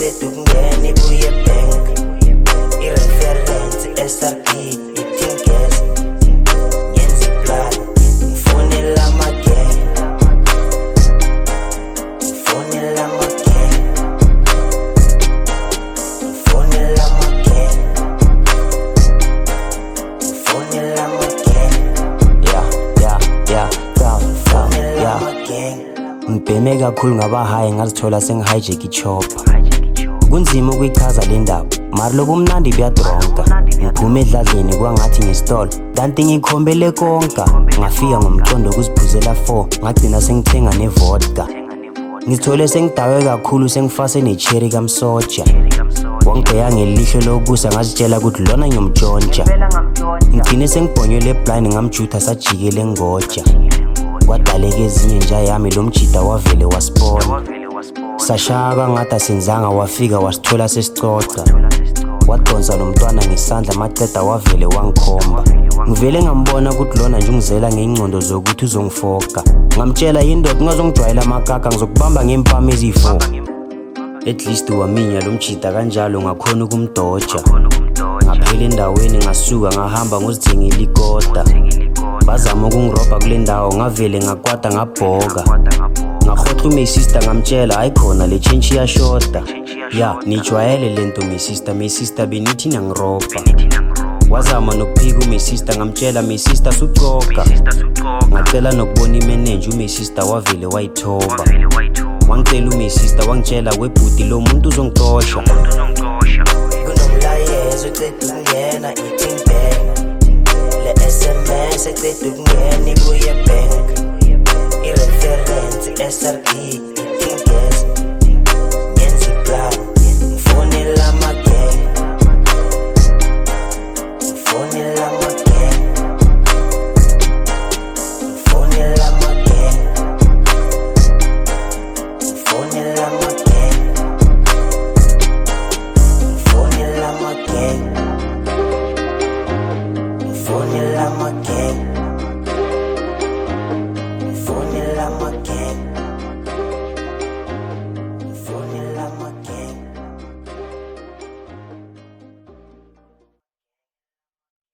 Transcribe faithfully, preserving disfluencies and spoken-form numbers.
seqeda ukungena ibuye bank i-reference S R P i-Tinkers ngenza i-plan ngifonela ama-gang ngifonela ama-gang ngifonela ama-gang ngifonela ama-gang yeah yeah yeah down down ngifonela yeah ama-gang ngibheme kakhulu ngabahayi ngazithola sengihijack ichopper kunzima ukuyichaza le ndaba mari lobu mnandi kuyadronka ngiphume edladleni kwangathi ngesitolo kanti ngikhombele konka ngafika ngomcondo ukuziphuzela four ngagcina sengithenga nevodka ngithole sengidawe kakhulu sengifase necherry kamsoja wangibheya ngelihlo lokusa ngazitshela ukuthi lona ngiyomtshontsha ngigcine sengibhonywe blind ngamjutha sajikele ngoja kwadaleka ezinye nja yami lo mjida wavele waspona sashaka ngathi asenzanga wafika wasithola sesicoca wadonsa lo mntwana ngesandla maceda wavele wangikhomba ngivele ngambona ukuthi lona nje ungizela ngeyingcondo zokuthi uzongifoka ngamtshela yindoda ngazongijwayela amakaka ngizokubamba ngempama ezifo at least waminya lo mjida kanjalo ngakhona ukumdoja ngaphela endaweni ngasuka ngahamba ngozithengela ikota bazama ukungiroba kule ndawo ngavele ngakwata ngabhoka ngakhohlwa my sister ngamtshela ayikhona le change iyashota ya nijwayele lento my sister my sister benithi nangiroba wazama nokuphika my sister ngamtshela my sister sucoka ngacela nokubona imanager my sister wavele wayithoba wangicela my sister wangitshela webhuti lo muntu uzongixosha kunomlayezo eceda ukungena i-ting bang le S M S eceda ukungena ibuye bank i-reference S R P i-Tinkers ngenza i-plan ngifonela ama-gang ngifonela ama-gang ngifonela ama-gang ngifonela ama-gang ngifonela ama-gang ngifonela ama-gang